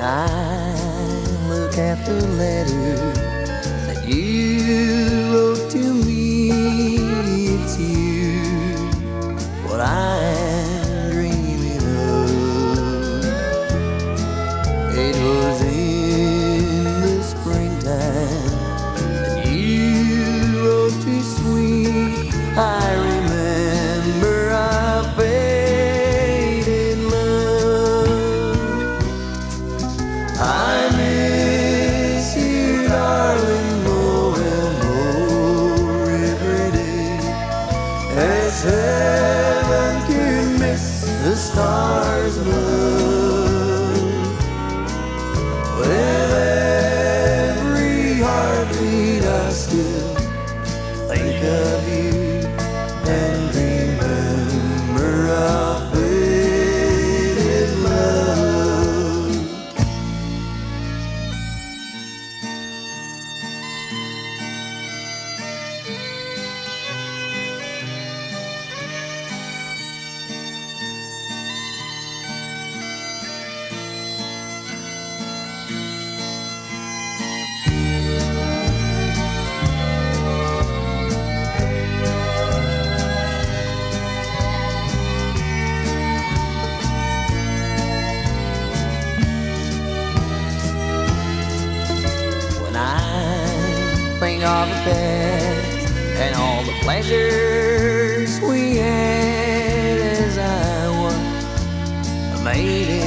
I look at the letter that you wrote to me, it's you, what I'm dreaming of. It was in the springtime that you wrote to sweet. I remember I fell in love. I miss you, darling, more and more every day, as heaven could miss the stars above. With every heartbeat I still think of you and remember our faded love. When I think of the past and all the pleasures we had as I was made